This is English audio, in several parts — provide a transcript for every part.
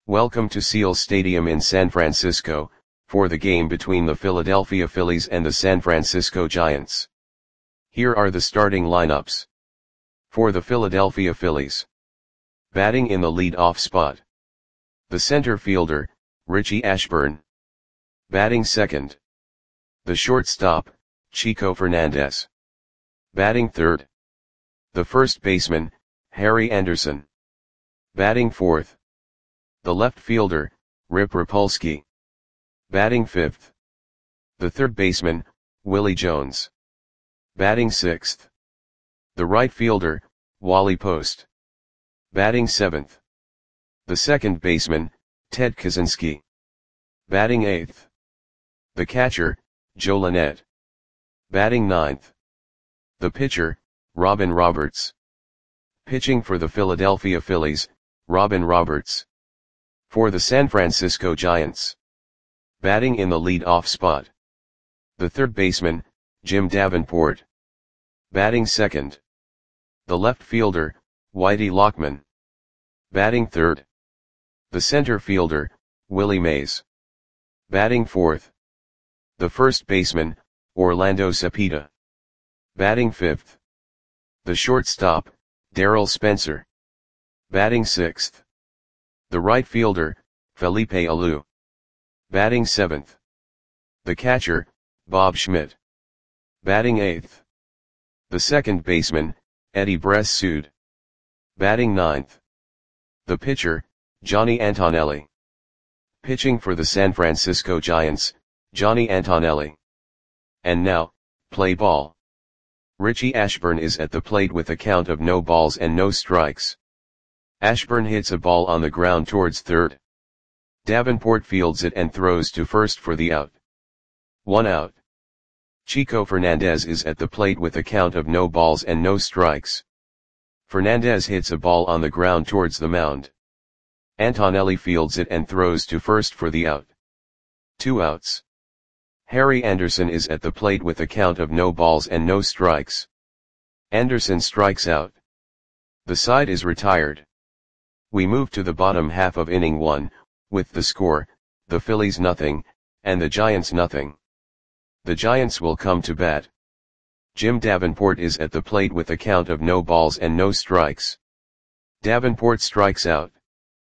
Welcome to Seals Stadium in San Francisco, for the game between the Philadelphia Phillies and the San Francisco Giants. Here are the starting lineups. For the Philadelphia Phillies. Batting in the lead-off spot. The center fielder, Richie Ashburn. Batting second. The shortstop, Chico Fernandez. Batting third. The first baseman, Harry Anderson. Batting fourth. The left fielder, Rip Rapolsky. Batting fifth. The third baseman, Willie Jones. Batting sixth. The right fielder, Wally Post. Batting seventh. The second baseman, Ted Kaczynski. Batting eighth. The catcher, Joe Lynette. Batting ninth. The pitcher, Robin Roberts. Pitching for the Philadelphia Phillies, Robin Roberts. For the San Francisco Giants. Batting in the lead-off spot. The third baseman, Jim Davenport. Batting second. The left fielder, Whitey Lockman. Batting third. The center fielder, Willie Mays. Batting fourth. The first baseman, Orlando Cepeda. Batting fifth. The shortstop, Darryl Spencer. Batting sixth. The right fielder, Felipe Alou. Batting seventh. The catcher, Bob Schmidt. Batting eighth. The second baseman, Eddie Bress-Sood. Batting ninth. The pitcher, Johnny Antonelli. Pitching for the San Francisco Giants, Johnny Antonelli. And now, play ball. Richie Ashburn is at the plate with a count of no balls and no strikes. Ashburn hits a ball on the ground towards third. Davenport fields it and throws to first for the out. 1 out. Chico Fernandez is at the plate with a count of no balls and no strikes. Fernandez hits a ball on the ground towards the mound. Antonelli fields it and throws to first for the out. 2 outs. Harry Anderson is at the plate with a count of no balls and no strikes. Anderson strikes out. The side is retired. We move to the bottom half of inning 1, with the score, the Phillies nothing, and the Giants nothing. The Giants will come to bat. Jim Davenport is at the plate with a count of no balls and no strikes. Davenport strikes out.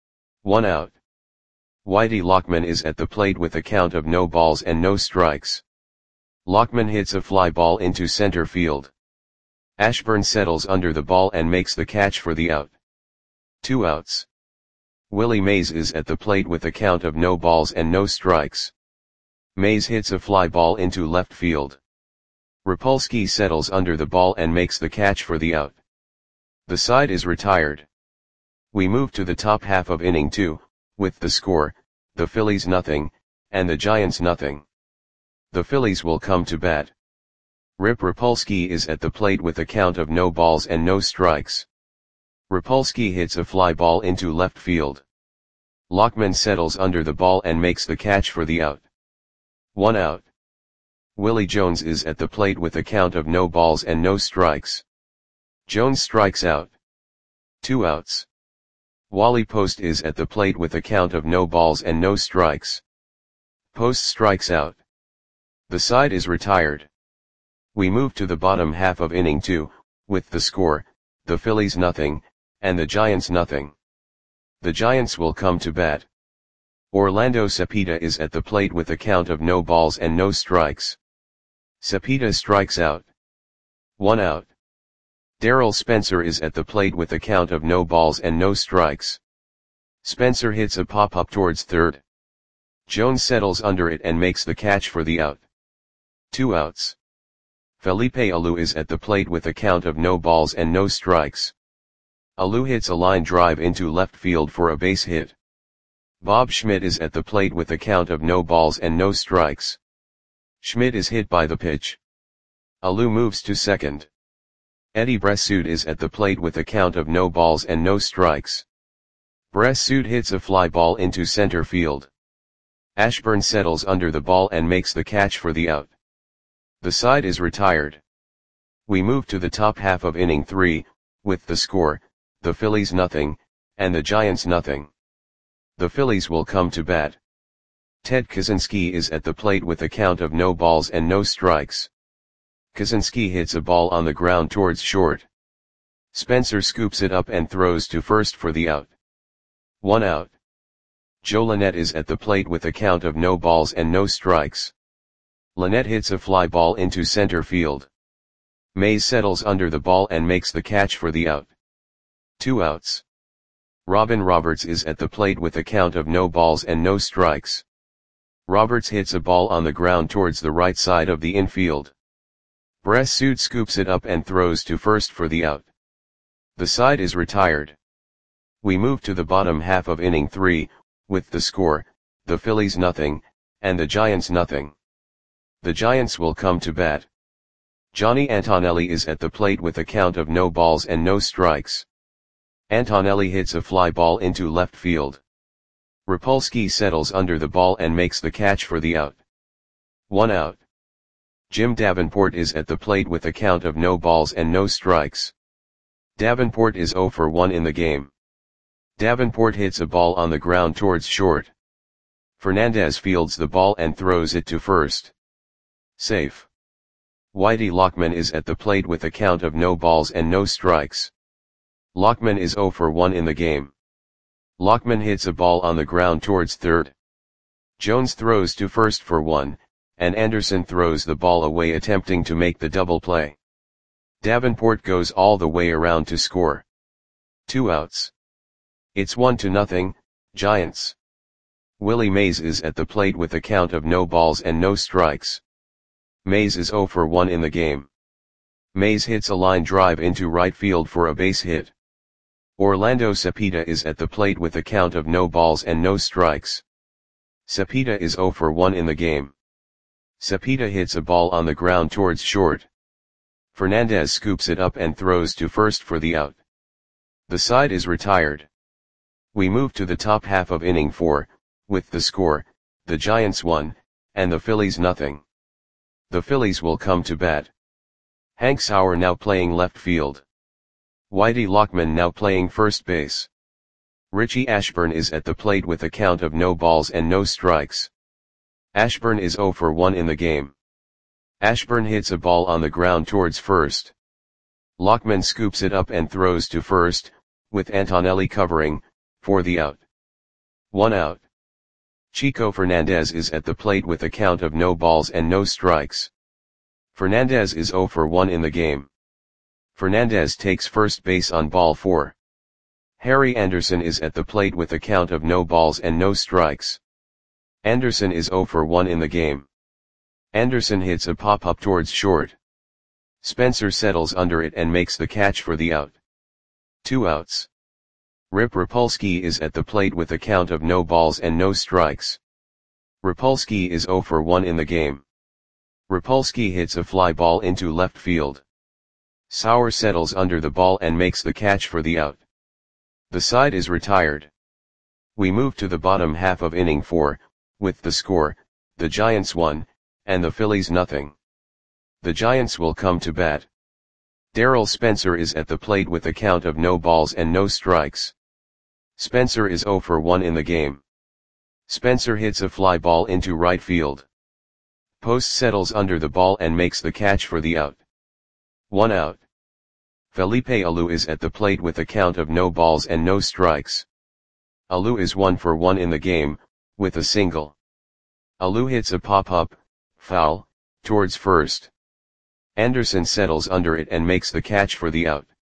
1 out. Whitey Lockman is at the plate with a count of no balls and no strikes. Lockman hits a fly ball into center field. Ashburn settles under the ball and makes the catch for the out. 2 outs. Willie Mays is at the plate with a count of no balls and no strikes. Mays hits a fly ball into left field. Rapolsky settles under the ball and makes the catch for the out. The side is retired. We move to the top half of inning 2, with the score, the Phillies nothing, and the Giants nothing. The Phillies will come to bat. Rip Rapolsky is at the plate with a count of no balls and no strikes. Rapolsky hits a fly ball into left field. Lockman settles under the ball and makes the catch for the out. 1 out. Willie Jones is at the plate with a count of no balls and no strikes. Jones strikes out. 2 outs. Wally Post is at the plate with a count of no balls and no strikes. Post strikes out. The side is retired. We move to the bottom half of inning 2, with the score, the Phillies nothing, and the Giants nothing. The Giants will come to bat. Orlando Cepeda is at the plate with a count of no balls and no strikes. Cepeda strikes out. 1 out. Darryl Spencer is at the plate with a count of no balls and no strikes. Spencer hits a pop-up towards third. Jones settles under it and makes the catch for the out. 2 outs. Felipe Alou is at the plate with a count of no balls and no strikes. Alou hits a line drive into left field for a base hit. Bob Schmidt is at the plate with a count of no balls and no strikes. Schmidt is hit by the pitch. Alou moves to second. Eddie Bress-Sood is at the plate with a count of no balls and no strikes. Bress-Sood hits a fly ball into center field. Ashburn settles under the ball and makes the catch for the out. The side is retired. We move to the top half of inning 3, with the score, the Phillies nothing, and the Giants nothing. The Phillies will come to bat. Ted Kaczynski is at the plate with a count of no balls and no strikes. Kaczynski hits a ball on the ground towards short. Spencer scoops it up and throws to first for the out. 1 out. Joe Lynette is at the plate with a count of no balls and no strikes. Lynette hits a fly ball into center field. Mays settles under the ball and makes the catch for the out. 2 outs. Robin Roberts is at the plate with a count of no balls and no strikes. Roberts hits a ball on the ground towards the right side of the infield. Bressud scoops it up and throws to first for the out. The side is retired. We move to the bottom half of inning 3, with the score, the Phillies nothing, and the Giants nothing. The Giants will come to bat. Johnny Antonelli is at the plate with a count of no balls and no strikes. Antonelli hits a fly ball into left field. Rapolsky settles under the ball and makes the catch for the out. 1 out. Jim Davenport is at the plate with a count of no balls and no strikes. Davenport is 0 for 1 in the game. Davenport hits a ball on the ground towards short. Fernandez fields the ball and throws it to first. Safe. Whitey Lockman is at the plate with a count of no balls and no strikes. Lockman is 0 for 1 in the game. Lockman hits a ball on the ground towards third. Jones throws to first for 1, and Anderson throws the ball away attempting to make the double play. Davenport goes all the way around to score. 2 outs. It's 1-0, Giants. Willie Mays is at the plate with a count of no balls and no strikes. Mays is 0 for 1 in the game. Mays hits a line drive into right field for a base hit. Orlando Cepeda is at the plate with a count of no balls and no strikes. Cepeda is 0 for 1 in the game. Cepeda hits a ball on the ground towards short. Fernandez scoops it up and throws to first for the out. The side is retired. We move to the top half of inning 4, with the score, the Giants 1, and the Phillies nothing. The Phillies will come to bat. Hank Sauer now playing left field. Whitey Lockman now playing first base. Richie Ashburn is at the plate with a count of no balls and no strikes. Ashburn is 0 for 1 in the game. Ashburn hits a ball on the ground towards first. Lockman scoops it up and throws to first, with Antonelli covering, for the out. 1 out. Chico Fernandez is at the plate with a count of no balls and no strikes. Fernandez is 0 for 1 in the game. Fernandez takes first base on ball 4. Harry Anderson is at the plate with a count of no balls and no strikes. Anderson is 0 for 1 in the game. Anderson hits a pop-up towards short. Spencer settles under it and makes the catch for the out. 2 outs. Rip Rapolsky is at the plate with a count of no balls and no strikes. Rapolsky is 0 for 1 in the game. Rapolsky hits a fly ball into left field. Sauer settles under the ball and makes the catch for the out. The side is retired. We move to the bottom half of inning 4, with the score, the Giants 1, and the Phillies nothing. The Giants will come to bat. Darrell Spencer is at the plate with a count of no balls and no strikes. Spencer is 0 for 1 in the game. Spencer hits a fly ball into right field. Post settles under the ball and makes the catch for the out. 1 out. Felipe Alou is at the plate with a count of no balls and no strikes. Alou is 1 for 1 in the game, with a single. Alou hits a pop-up, foul, towards first. Anderson settles under it and makes the catch for the out.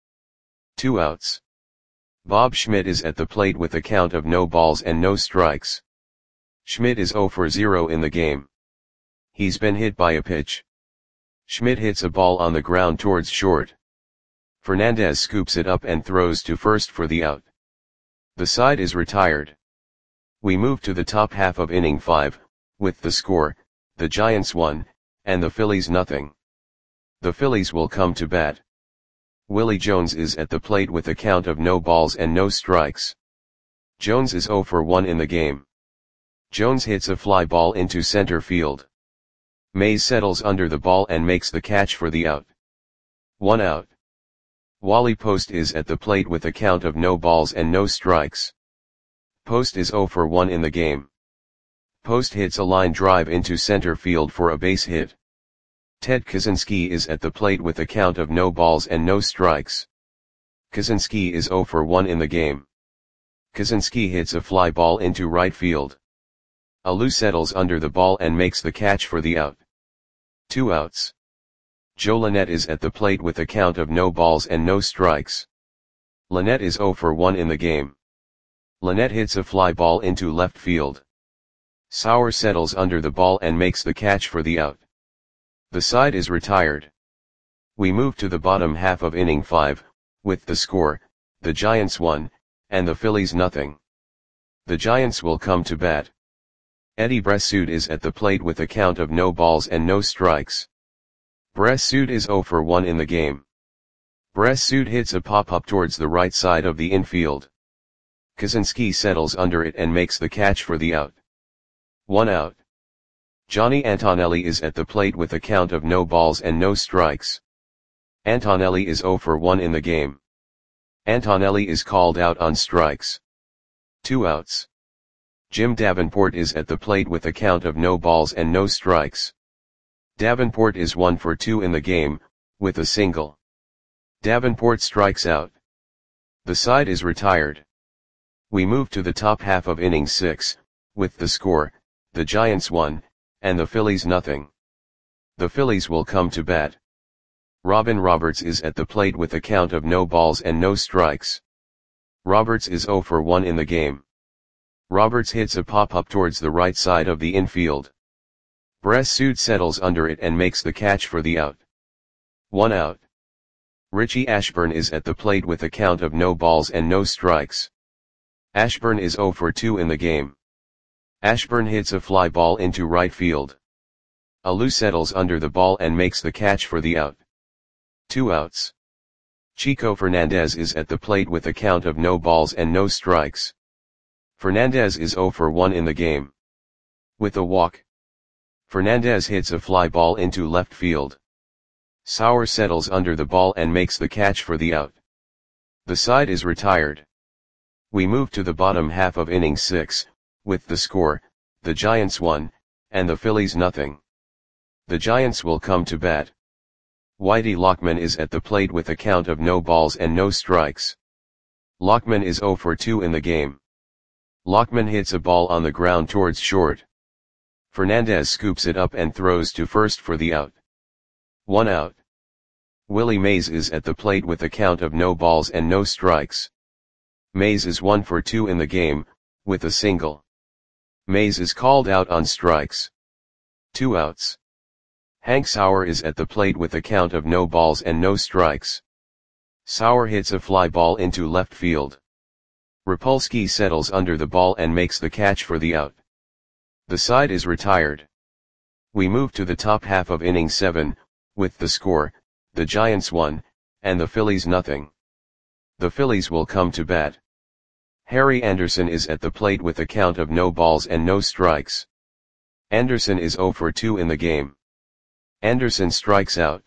2 outs. Bob Schmidt is at the plate with a count of no balls and no strikes. Schmidt is 0 for 0 in the game. He's been hit by a pitch. Schmidt hits a ball on the ground towards short. Fernandez scoops it up and throws to first for the out. The side is retired. We move to the top half of inning 5, with the score, the Giants 1, and the Phillies nothing. The Phillies will come to bat. Willie Jones is at the plate with a count of no balls and no strikes. Jones is 0 for 1 in the game. Jones hits a fly ball into center field. Mays settles under the ball and makes the catch for the out. 1 out. Wally Post is at the plate with a count of no balls and no strikes. Post is 0 for 1 in the game. Post hits a line drive into center field for a base hit. Ted Kaczynski is at the plate with a count of no balls and no strikes. Kaczynski is 0 for 1 in the game. Kaczynski hits a fly ball into right field. Alou settles under the ball and makes the catch for the out. 2 outs. Joe Lynette is at the plate with a count of no balls and no strikes. Lynette is 0 for 1 in the game. Lynette hits a fly ball into left field. Sauer settles under the ball and makes the catch for the out. The side is retired. We move to the bottom half of inning 5, with the score, the Giants 1, and the Phillies nothing. The Giants will come to bat. Eddie Bressoud is at the plate with a count of no balls and no strikes. Bressoud is 0 for 1 in the game. Bressoud hits a pop-up towards the right side of the infield. Kaczynski settles under it and makes the catch for the out. 1 out. Johnny Antonelli is at the plate with a count of no balls and no strikes. Antonelli is 0 for 1 in the game. Antonelli is called out on strikes. 2 outs. Jim Davenport is at the plate with a count of no balls and no strikes. Davenport is 1 for 2 in the game, with a single. Davenport strikes out. The side is retired. We move to the top half of inning 6, with the score, the Giants 1, and the Phillies nothing. The Phillies will come to bat. Robin Roberts is at the plate with a count of no balls and no strikes. Roberts is 0 for 1 in the game. Roberts hits a pop-up towards the right side of the infield. Bressoud settles under it and makes the catch for the out. 1 out. Richie Ashburn is at the plate with a count of no balls and no strikes. Ashburn is 0 for 2 in the game. Ashburn hits a fly ball into right field. Alou settles under the ball and makes the catch for the out. 2 outs. Chico Fernandez is at the plate with a count of no balls and no strikes. Fernandez is 0 for 1 in the game. With a walk, Fernandez hits a fly ball into left field. Sauer settles under the ball and makes the catch for the out. The side is retired. We move to the bottom half of inning 6, with the score, the Giants 1, and the Phillies nothing. The Giants will come to bat. Whitey Lockman is at the plate with a count of no balls and no strikes. Lockman is 0 for 2 in the game. Lockman hits a ball on the ground towards short. Fernandez scoops it up and throws to first for the out. 1 out. Willie Mays is at the plate with a count of no balls and no strikes. Mays is 1 for 2 in the game, with a single. Mays is called out on strikes. 2 outs. Hank Sauer is at the plate with a count of no balls and no strikes. Sauer hits a fly ball into left field. Rapolsky settles under the ball and makes the catch for the out. The side is retired. We move to the top half of inning 7, with the score, the Giants 1, and the Phillies nothing. The Phillies will come to bat. Harry Anderson is at the plate with a count of no balls and no strikes. Anderson is 0 for 2 in the game. Anderson strikes out.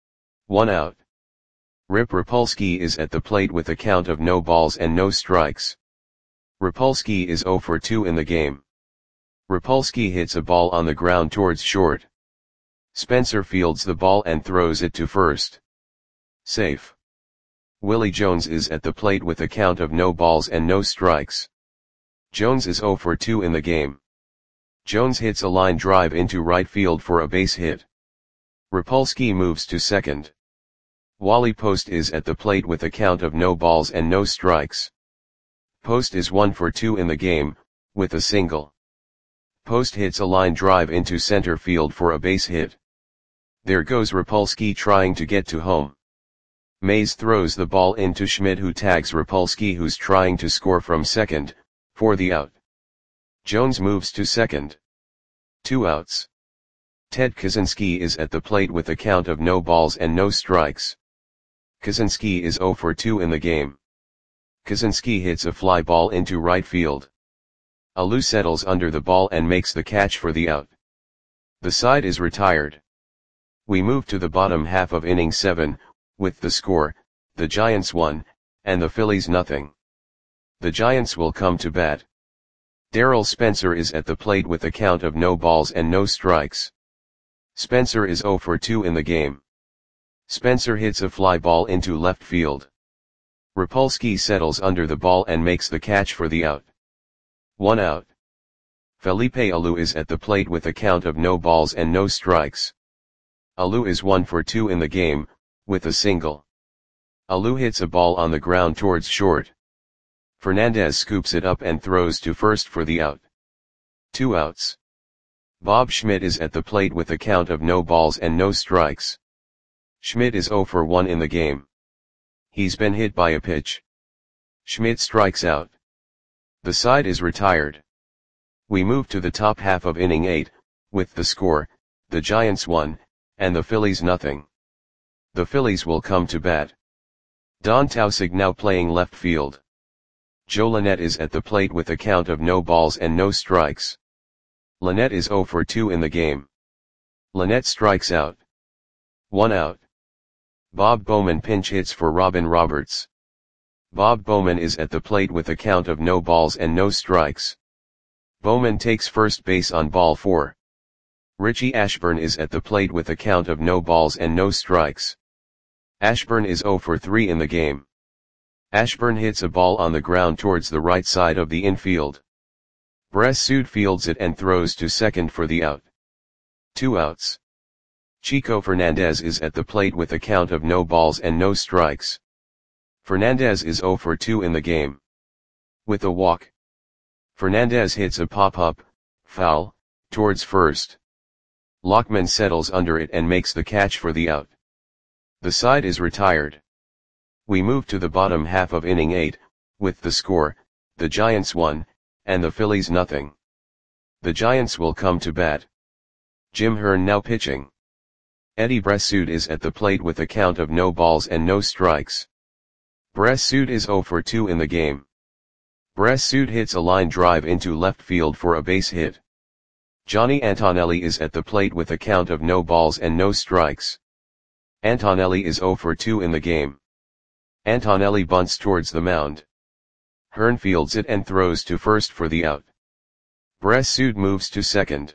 1 out. Rip Rapolsky is at the plate with a count of no balls and no strikes. Rapolsky is 0 for 2 in the game. Rapolsky hits a ball on the ground towards short. Spencer fields the ball and throws it to first. Safe. Willie Jones is at the plate with a count of no balls and no strikes. Jones is 0 for 2 in the game. Jones hits a line drive into right field for a base hit. Rapolsky moves to second. Wally Post is at the plate with a count of no balls and no strikes. Post is 1 for 2 in the game, with a single. Post hits a line drive into center field for a base hit. There goes Rapolsky trying to get to home. Mays throws the ball into Schmidt, who tags Rapolsky, who's trying to score from second, for the out. Jones moves to second. 2 outs. Ted Kaczynski is at the plate with a count of no balls and no strikes. Kaczynski is 0 for 2 in the game. Kaczynski hits a fly ball into right field. Alou settles under the ball and makes the catch for the out. The side is retired. We move to the bottom half of inning 7, with the score, the Giants 1, and the Phillies nothing. The Giants will come to bat. Darrell Spencer is at the plate with a count of no balls and no strikes. Spencer is 0 for 2 in the game. Spencer hits a fly ball into left field. Rapolsky settles under the ball and makes the catch for the out. 1 out. Felipe Alou is at the plate with a count of no balls and no strikes. Alou is 1 for 2 in the game, with a single. Alou hits a ball on the ground towards short. Fernandez scoops it up and throws to first for the out. 2 outs. Bob Schmidt is at the plate with a count of no balls and no strikes. Schmidt is 0 for 1 in the game. He's been hit by a pitch. Schmidt strikes out. The side is retired. We move to the top half of inning 8, with the score, the Giants 1, and the Phillies nothing. The Phillies will come to bat. Don Tausig now playing left field. Joe Lynette is at the plate with a count of no balls and no strikes. Lynette is 0 for 2 in the game. Lynette strikes out. 1 out. Bob Bowman pinch hits for Robin Roberts. Bob Bowman is at the plate with a count of no balls and no strikes. Bowman takes first base on ball 4. Richie Ashburn is at the plate with a count of no balls and no strikes. Ashburn is 0 for 3 in the game. Ashburn hits a ball on the ground towards the right side of the infield. Bressud fields it and throws to second for the out. 2 outs. Chico Fernandez is at the plate with a count of no balls and no strikes. Fernandez is 0 for 2 in the game. With a walk. Fernandez hits a pop-up, foul, towards first. Lockman settles under it and makes the catch for the out. The side is retired. We move to the bottom half of inning 8, with the score, the Giants 1, and the Phillies nothing. The Giants will come to bat. Jim Hearn now pitching. Eddie Bressud is at the plate with a count of no balls and no strikes. Bressud is 0 for 2 in the game. Bressud hits a line drive into left field for a base hit. Johnny Antonelli is at the plate with a count of no balls and no strikes. Antonelli is 0 for 2 in the game. Antonelli bunts towards the mound. Hearn fields it and throws to first for the out. Bressud moves to second.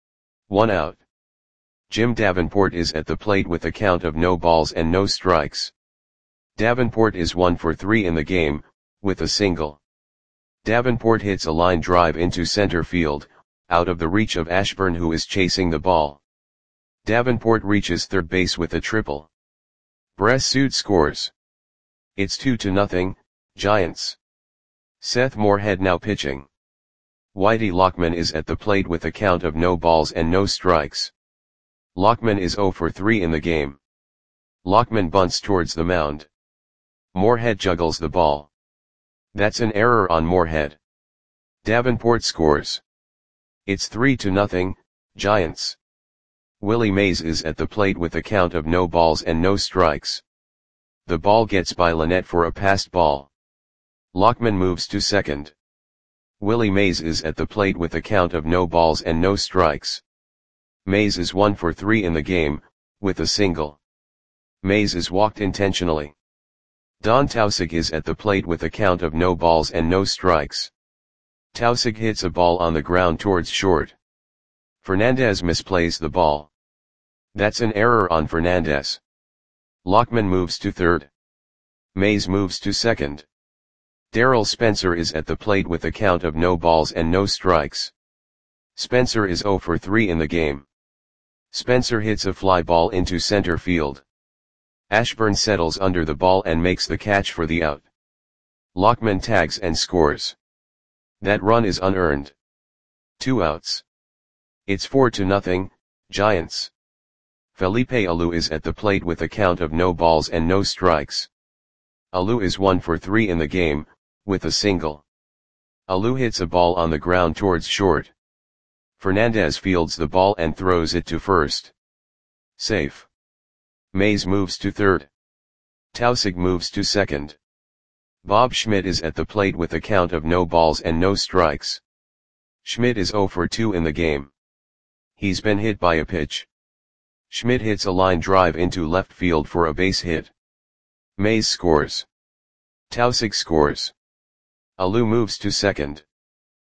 1 out. Jim Davenport is at the plate with a count of no balls and no strikes. Davenport is 1 for 3 in the game, with a single. Davenport hits a line drive into center field, out of the reach of Ashburn who is chasing the ball. Davenport reaches third base with a triple. Bressud scores. It's 2-0, Giants. Seth Moorhead now pitching. Whitey Lockman is at the plate with a count of no balls and no strikes. Lockman is 0 for 3 in the game. Lockman bunts towards the mound. Moorhead juggles the ball. That's an error on Moorhead. Davenport scores. It's 3-0, Giants. Willie Mays is at the plate with a count of no balls and no strikes. The ball gets by Lynette for a passed ball. Lockman moves to second. Willie Mays is at the plate with a count of no balls and no strikes. Mays is 1 for 3 in the game, with a single. Mays is walked intentionally. Don Tausig is at the plate with a count of no balls and no strikes. Tausig hits a ball on the ground towards short. Fernandez misplays the ball. That's an error on Fernandez. Lockman moves to third. Mays moves to second. Darrell Spencer is at the plate with a count of no balls and no strikes. Spencer is 0 for 3 in the game. Spencer hits a fly ball into center field. Ashburn settles under the ball and makes the catch for the out. Lockman tags and scores. That run is unearned. 2 outs. It's 4-0, Giants. Felipe Alou is at the plate with a count of no balls and no strikes. Alou is 1 for 3 in the game, with a single. Alou hits a ball on the ground towards short. Fernandez fields the ball and throws it to first. Safe. Mays moves to third. Tausig moves to second. Bob Schmidt is at the plate with a count of no balls and no strikes. Schmidt is 0 for 2 in the game. He's been hit by a pitch. Schmidt hits a line drive into left field for a base hit. Mays scores. Tausig scores. Alou moves to second.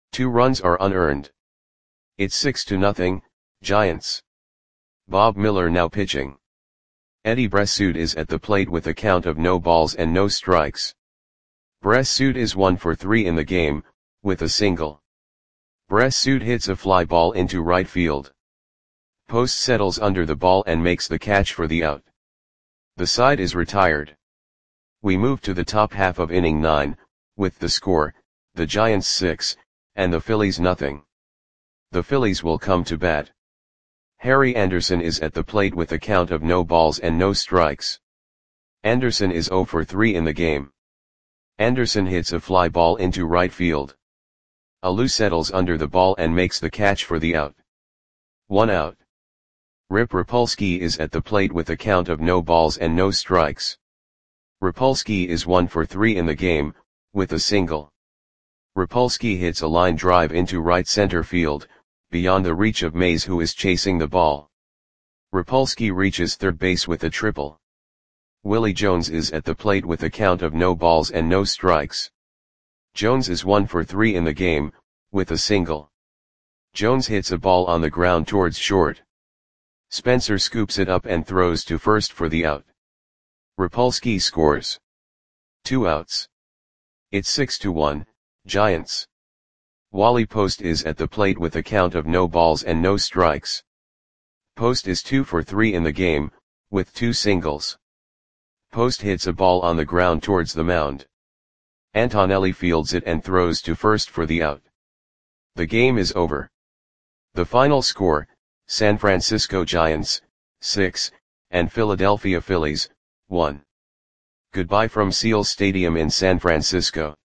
2 runs are unearned. It's 6-0, Giants. Bob Miller now pitching. Eddie Bressoud is at the plate with a count of no balls and no strikes. Bressoud is 1 for 3 in the game, with a single. Bressoud hits a fly ball into right field. Post settles under the ball and makes the catch for the out. The side is retired. We move to the top half of inning 9, with the score, the Giants 6, and the Phillies nothing. The Phillies will come to bat. Harry Anderson is at the plate with a count of no balls and no strikes. Anderson is 0 for 3 in the game. Anderson hits a fly ball into right field. Alou settles under the ball and makes the catch for the out. 1 out. Rip Rapolsky is at the plate with a count of no balls and no strikes. Rapolsky is 1 for 3 in the game, with a single. Rapolsky hits a line drive into right center field, beyond the reach of Mays, who is chasing the ball. Rapolsky reaches third base with a triple. Willie Jones is at the plate with a count of no balls and no strikes. Jones is 1 for 3 in the game, with a single. Jones hits a ball on the ground towards short. Spencer scoops it up and throws to first for the out. Rapolsky scores. 2 outs. It's 6-1, Giants. Wally Post is at the plate with a count of no balls and no strikes. Post is 2 for 3 in the game, with 2 singles. Post hits a ball on the ground towards the mound. Antonelli fields it and throws to first for the out. The game is over. The final score, San Francisco Giants, 6, and Philadelphia Phillies, 1. Goodbye from Seals Stadium in San Francisco.